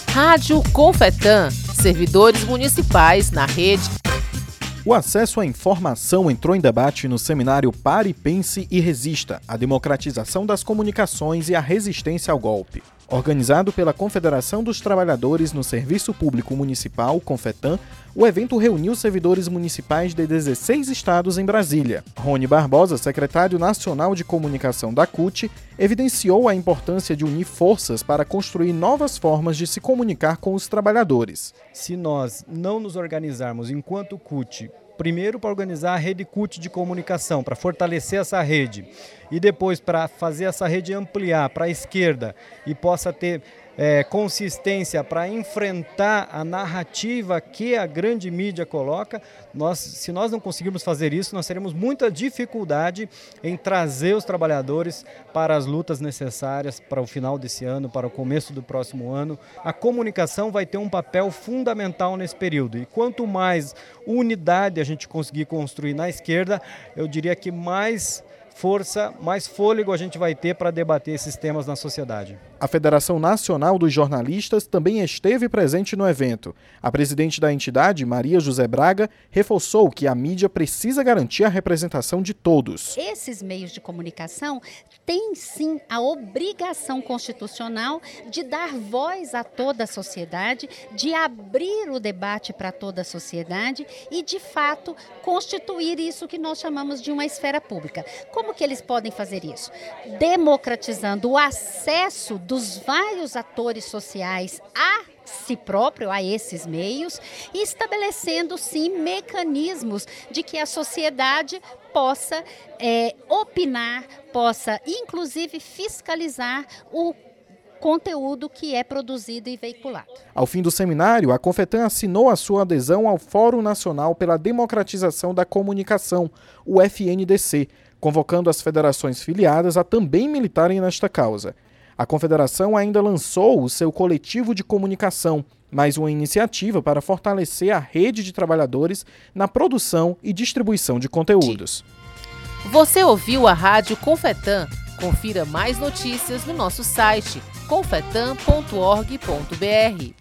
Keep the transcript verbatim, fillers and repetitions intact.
Rádio Confetan, servidores municipais na rede. O acesso à informação entrou em debate no seminário Pare, Pense e Resista, a democratização das comunicações e a resistência ao golpe. Organizado pela Confederação dos Trabalhadores no Serviço Público Municipal, Confetan, o evento reuniu servidores municipais de dezesseis estados em Brasília. Rony Barbosa, secretário nacional de comunicação da C U T, evidenciou a importância de unir forças para construir novas formas de se comunicar com os trabalhadores. Se nós não nos organizarmos enquanto C U T, primeiro para organizar a rede C U T de comunicação, para fortalecer essa rede, e depois para fazer essa rede ampliar para a esquerda e possa ter é, consistência para enfrentar a narrativa que a grande mídia coloca, nós, se nós não conseguirmos fazer isso, nós teremos muita dificuldade em trazer os trabalhadores para as lutas necessárias para o final desse ano, para o começo do próximo ano. A comunicação vai ter um papel fundamental nesse período, e quanto mais unidade a gente conseguir construir na esquerda, eu diria que mais força, mais fôlego a gente vai ter para debater esses temas na sociedade. A Federação Nacional dos Jornalistas também esteve presente no evento. A presidente da entidade, Maria José Braga, reforçou que a mídia precisa garantir a representação de todos. Esses meios de comunicação têm sim a obrigação constitucional de dar voz a toda a sociedade, de abrir o debate para toda a sociedade e, de fato, constituir isso que nós chamamos de uma esfera pública. Como que eles podem fazer isso? Democratizando o acesso dos vários atores sociais a si próprio, a esses meios, e estabelecendo, sim, mecanismos de que a sociedade possa é, opinar, possa, inclusive, fiscalizar o conteúdo que é produzido e veiculado. Ao fim do seminário, a Confetan assinou a sua adesão ao Fórum Nacional pela Democratização da Comunicação, o F N D C, convocando as federações filiadas a também militarem nesta causa. A Confederação ainda lançou o seu coletivo de comunicação, mais uma iniciativa para fortalecer a rede de trabalhadores na produção e distribuição de conteúdos. Você ouviu a Rádio Confetan? Confira mais notícias no nosso site confetan ponto org ponto br.